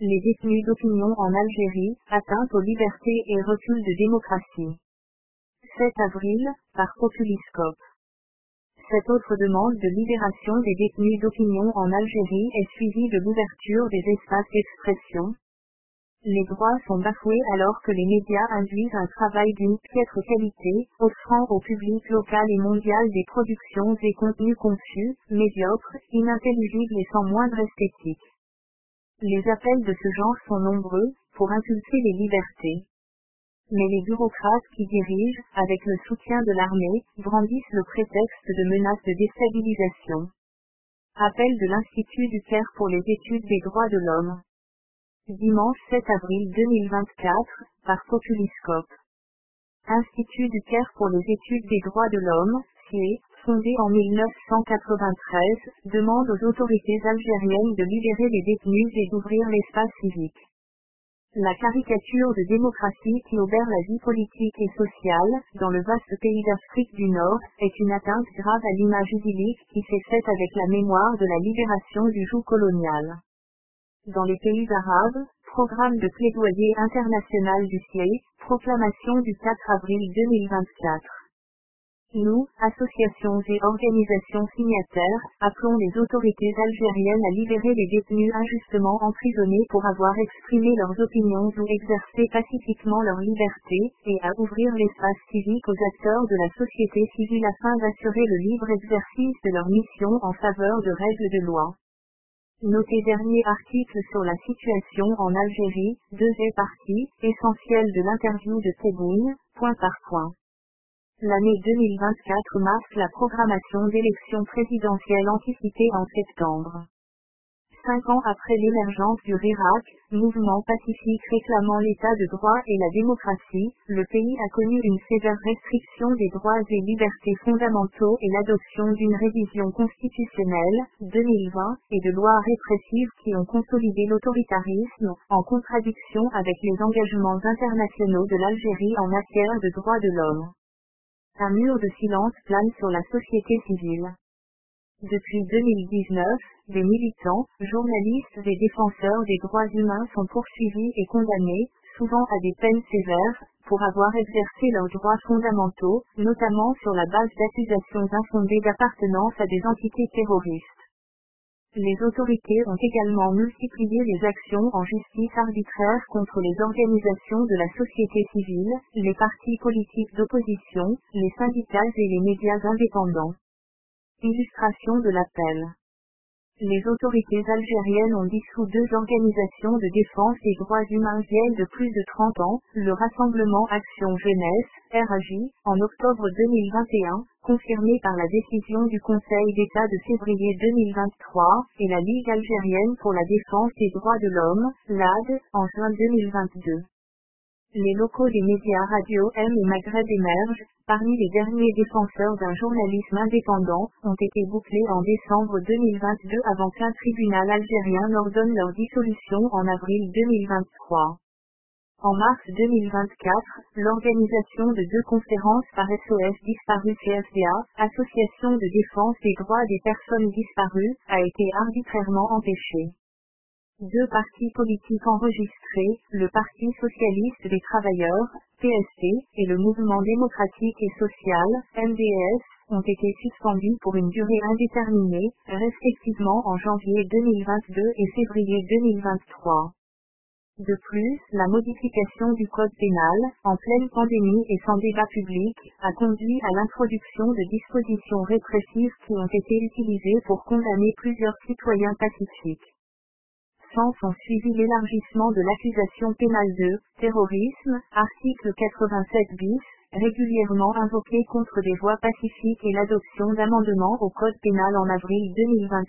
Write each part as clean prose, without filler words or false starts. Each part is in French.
Les détenus d'opinion en Algérie, atteinte aux libertés et recul de démocratie. 7 avril, par Populiscope. Cette autre demande de libération des détenus d'opinion en Algérie est suivie de l'ouverture des espaces d'expression. Les droits sont bafoués alors que les médias induisent un travail d'une piètre qualité, offrant au public local et mondial des productions et contenus confus, médiocres, inintelligibles et sans moindre esthétique. Les appels de ce genre sont nombreux, pour impulser les libertés. Mais les bureaucrates qui dirigent, avec le soutien de l'armée, brandissent le prétexte de menaces de déstabilisation. Appel de l'Institut du Caire pour les études des droits de l'homme. Dimanche 7 avril 2024, par Populiscope. Institut du Caire pour les études des droits de l'homme, CIE, fondé en 1993, demande aux autorités algériennes de libérer les détenus et d'ouvrir l'espace civique. La caricature de démocratie qui obère la vie politique et sociale, dans le vaste pays d'Afrique du Nord, est une atteinte grave à l'image idyllique qui s'est faite avec la mémoire de la libération du joug colonial. Dans les pays arabes, programme de plaidoyer international du CIE, proclamation du 4 avril 2024. Nous, associations et organisations signataires, appelons les autorités algériennes à libérer les détenus injustement emprisonnés pour avoir exprimé leurs opinions ou exercé pacifiquement leur liberté, et à ouvrir l'espace civique aux acteurs de la société civile afin d'assurer le libre exercice de leur mission en faveur de règles de loi. Notez dernier article sur la situation en Algérie, 2e partie, essentielle de l'interview de Tebboune, point par point. L'année 2024 marque la programmation d'élections présidentielles anticipées en septembre. 5 ans après l'émergence du RIRAC, mouvement pacifique réclamant l'état de droit et la démocratie, le pays a connu une sévère restriction des droits et libertés fondamentaux et l'adoption d'une révision constitutionnelle, 2020, et de lois répressives qui ont consolidé l'autoritarisme, en contradiction avec les engagements internationaux de l'Algérie en matière de droits de l'homme. Un mur de silence plane sur la société civile. Depuis 2019, des militants, journalistes et défenseurs des droits humains sont poursuivis et condamnés, souvent à des peines sévères, pour avoir exercé leurs droits fondamentaux, notamment sur la base d'accusations infondées d'appartenance à des entités terroristes. Les autorités ont également multiplié les actions en justice arbitraire contre les organisations de la société civile, les partis politiques d'opposition, les syndicats et les médias indépendants. Illustration de l'appel. Les autorités algériennes ont dissous 2 organisations de défense des droits humains vieilles de plus de 30 ans, le Rassemblement Action Jeunesse, RAJ, en octobre 2021, confirmé par la décision du Conseil d'État de février 2023, et la Ligue algérienne pour la défense des droits de l'homme, LAD, en juin 2022. Les locaux des médias Radio M et Maghreb émergent, parmi les derniers défenseurs d'un journalisme indépendant, ont été bouclés en décembre 2022 avant qu'un tribunal algérien n'ordonne leur dissolution en avril 2023. En mars 2024, l'organisation de 2 conférences par SOS Disparus CFDA, Association de défense des droits des personnes disparues, a été arbitrairement empêchée. 2 partis politiques enregistrés, le Parti socialiste des travailleurs, PST, et le Mouvement démocratique et social, MDS, ont été suspendus pour une durée indéterminée, respectivement en janvier 2022 et février 2023. De plus, la modification du code pénal, en pleine pandémie et sans débat public, a conduit à l'introduction de dispositions répressives qui ont été utilisées pour condamner plusieurs citoyens pacifiques. Ont suivi l'élargissement de l'accusation pénale de terrorisme, article 87 bis, régulièrement invoqué contre des voies pacifiques et l'adoption d'amendements au code pénal en avril 2024.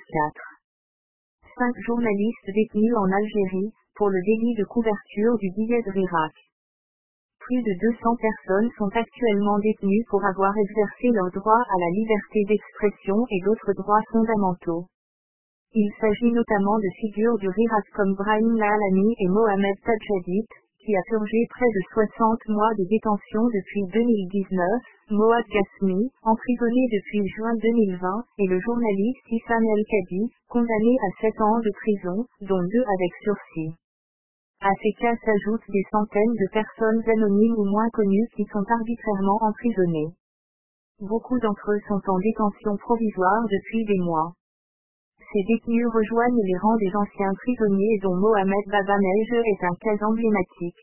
5 journalistes détenus en Algérie, pour le délit de couverture du billet de RIRAC. Plus de 200 personnes sont actuellement détenues pour avoir exercé leur droit à la liberté d'expression et d'autres droits fondamentaux. Il s'agit notamment de figures du RIRAC comme Brahim Lalani et Mohamed Tadjadid, qui a purgé près de 60 mois de détention depuis 2019, Moad Ghasmi, emprisonné depuis juin 2020, et le journaliste Issam El Kadi, condamné à 7 ans de prison, dont 2 avec sursis. À ces cas s'ajoutent des centaines de personnes anonymes ou moins connues qui sont arbitrairement emprisonnées. Beaucoup d'entre eux sont en détention provisoire depuis des mois. Ces détenus rejoignent les rangs des anciens prisonniers dont Mohamed Baba Neige est un cas emblématique.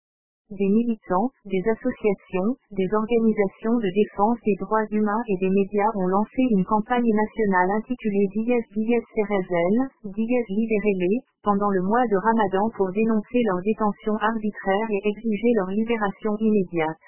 Des militants, des associations, des organisations de défense des droits humains et des médias ont lancé une campagne nationale intitulée Dies Cerezen, Dies Libérez-les, pendant le mois de Ramadan pour dénoncer leur détention arbitraire et exiger leur libération immédiate.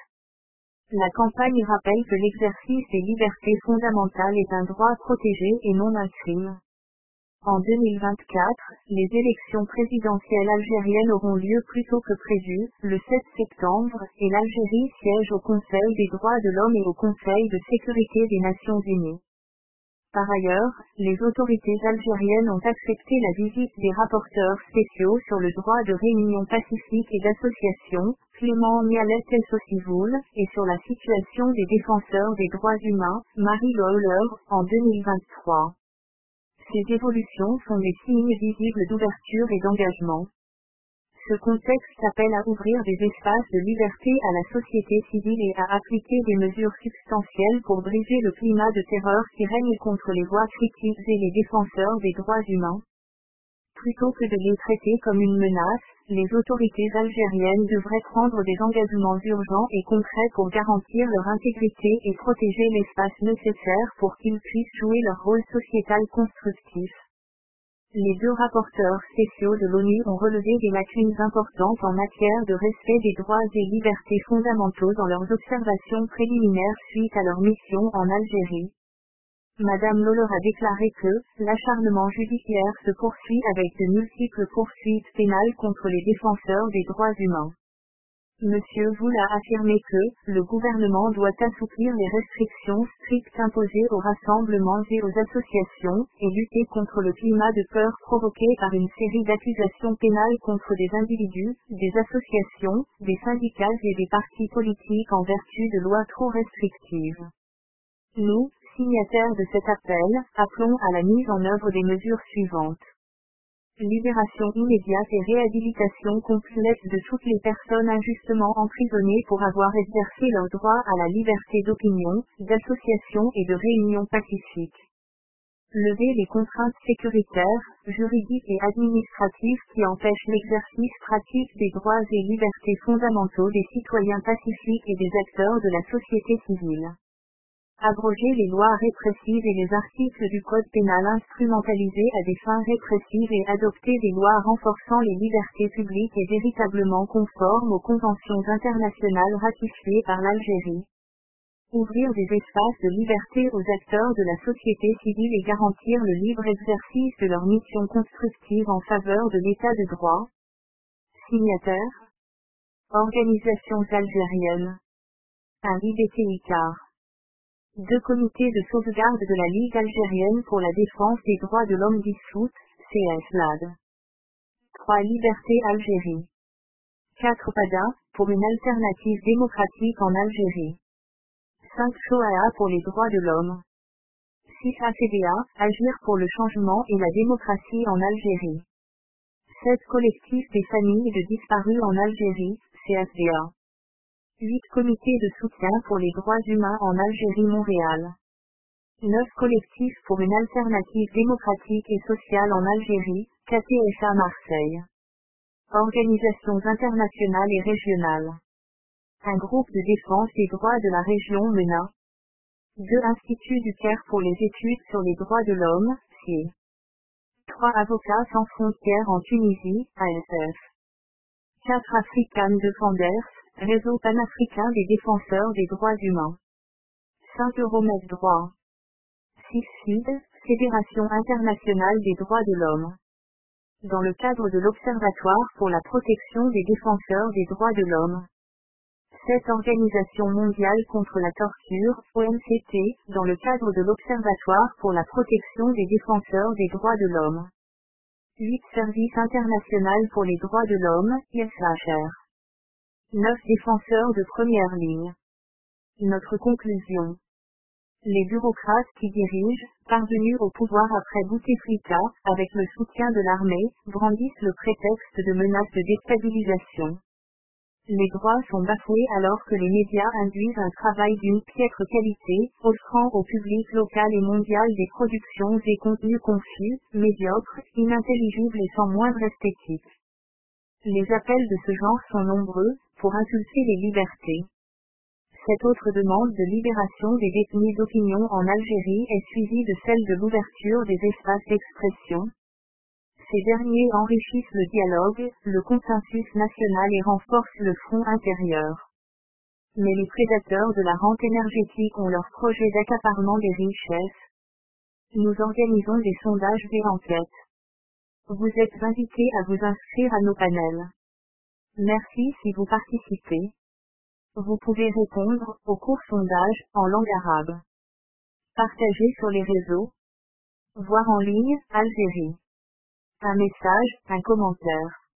La campagne rappelle que l'exercice des libertés fondamentales est un droit protégé et non un crime. En 2024, les élections présidentielles algériennes auront lieu plus tôt que prévu, le 7 septembre, et l'Algérie siège au Conseil des droits de l'homme et au Conseil de sécurité des Nations Unies. Par ailleurs, les autorités algériennes ont accepté la visite des rapporteurs spéciaux sur le droit de réunion pacifique et d'association, Clément Mialet El Sossivoul, et sur la situation des défenseurs des droits humains, Marie Lohler, en 2023. Ces évolutions sont des signes visibles d'ouverture et d'engagement. Ce contexte appelle à ouvrir des espaces de liberté à la société civile et à appliquer des mesures substantielles pour briser le climat de terreur qui règne contre les voix critiques et les défenseurs des droits humains. Plutôt que de les traiter comme une menace, les autorités algériennes devraient prendre des engagements urgents et concrets pour garantir leur intégrité et protéger l'espace nécessaire pour qu'ils puissent jouer leur rôle sociétal constructif. Les deux rapporteurs spéciaux de l'ONU ont relevé des lacunes importantes en matière de respect des droits et libertés fondamentaux dans leurs observations préliminaires suite à leur mission en Algérie. Madame Lohler a déclaré que l'acharnement judiciaire se poursuit avec de multiples poursuites pénales contre les défenseurs des droits humains. Monsieur Woul a affirmé que le gouvernement doit assouplir les restrictions strictes imposées aux rassemblements et aux associations, et lutter contre le climat de peur provoqué par une série d'accusations pénales contre des individus, des associations, des syndicats et des partis politiques en vertu de lois trop restrictives. Nous, signataires de cet appel, appelons à la mise en œuvre des mesures suivantes. Libération immédiate et réhabilitation complète de toutes les personnes injustement emprisonnées pour avoir exercé leur droit à la liberté d'opinion, d'association et de réunion pacifique. Lever les contraintes sécuritaires, juridiques et administratives qui empêchent l'exercice pratique des droits et libertés fondamentaux des citoyens pacifiques et des acteurs de la société civile. Abroger les lois répressives et les articles du Code pénal instrumentalisés à des fins répressives et adopter des lois renforçant les libertés publiques et véritablement conformes aux conventions internationales ratifiées par l'Algérie. Ouvrir des espaces de liberté aux acteurs de la société civile et garantir le libre exercice de leur mission constructive en faveur de l'état de droit. Signataires. Organisations algériennes. Un IBTI-CAR. 2 comités de sauvegarde de la Ligue algérienne pour la défense des droits de l'homme dissoute, CS-LAD. 3 Liberté Algérie. 4 PADA, pour une alternative démocratique en Algérie. 5 SOAA pour les droits de l'homme. 6 ACDA, Agir pour le changement et la démocratie en Algérie. 7 Collectifs des familles de disparus en Algérie, CFDA. 8 Comités de soutien pour les droits humains en Algérie Montréal. 9 Collectifs pour une alternative démocratique et sociale en Algérie, KTSA Marseille. Organisations internationales et régionales. Un groupe de défense des droits de la région MENA. 2 Instituts du Caire pour les études sur les droits de l'homme, CIE. 3 Avocats sans frontières en Tunisie, ASF. 4 African Defenders, Réseau panafricain des défenseurs des droits humains. 5 Euromed Droit. 6 Sud, Fédération internationale des droits de l'homme. Dans le cadre de l'Observatoire pour la protection des défenseurs des droits de l'homme. 7 Organisation mondiale contre la torture, OMCT, dans le cadre de l'Observatoire pour la protection des défenseurs des droits de l'homme. 8 Service international pour les droits de l'homme, ISHR. 9 Défenseurs de première ligne. Notre conclusion. Les bureaucrates qui dirigent, parvenus au pouvoir après Bouteflika, avec le soutien de l'armée, brandissent le prétexte de menaces de déstabilisation. Les droits sont bafoués alors que les médias induisent un travail d'une piètre qualité, offrant au public local et mondial des productions et contenus confus, médiocres, inintelligibles et sans moindre esthétique. Les appels de ce genre sont nombreux, pour insulter les libertés. Cette autre demande de libération des détenus d'opinion en Algérie est suivie de celle de l'ouverture des espaces d'expression. Ces derniers enrichissent le dialogue, le consensus national et renforcent le front intérieur. Mais les prédateurs de la rente énergétique ont leur projet d'accaparement des richesses. Nous organisons des sondages et enquêtes. Vous êtes invités à vous inscrire à nos panels. Merci si vous participez. Vous pouvez répondre au court sondage en langue arabe. Partagez sur les réseaux. Voir en ligne, Algérie. Un message, un commentaire.